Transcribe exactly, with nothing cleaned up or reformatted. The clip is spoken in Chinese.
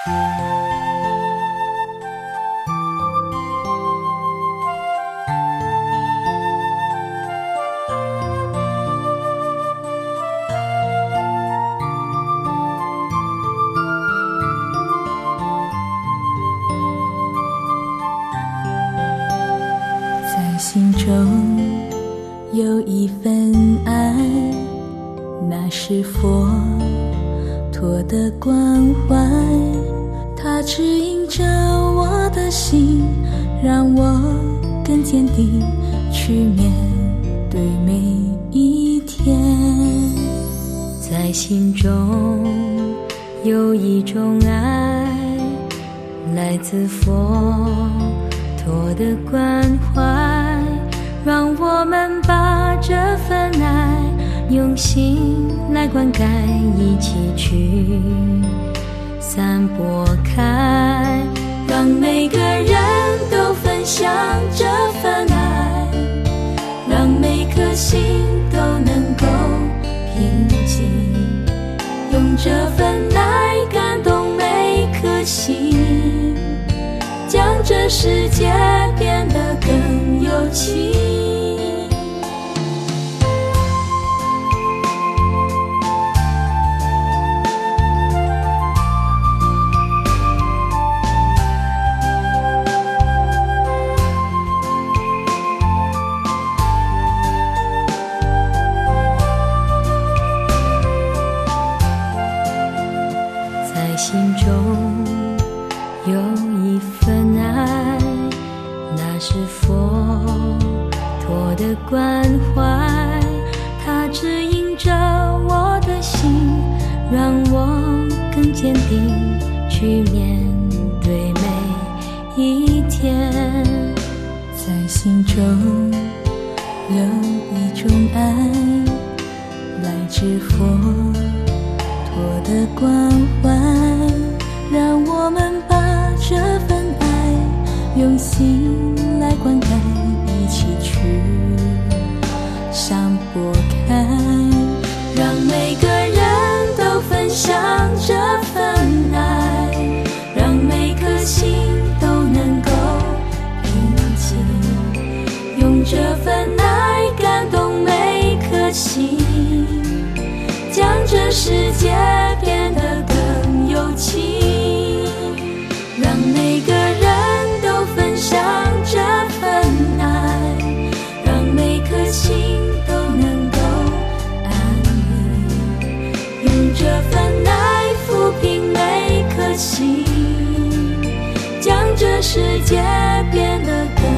心中有一份爱，那是佛陀的关怀，它指引着我的心，让我更坚定去面对每一天。在心中有一种爱，来自佛陀的关怀，让我们把这份爱用心来灌溉，一起去散播开，让每个人都分享这份爱，让每颗心都能够平静，用这份爱感动每颗心，将这世界变得更有情。在心中有一份爱，那是佛陀的关怀，它指引着我的心，让我更坚定去面对每一天。在心中有一种爱，来自佛陀的关怀，让我们把这份爱用心来灌溉，一起去散播开，让每个人都分享这份爱，让每颗心都能够平静，用这份爱感动每颗心，将这世界变得更有情，让每个人都分享这份爱，让每颗心都能够安宁，用这份爱抚平每颗心，将这世界变得更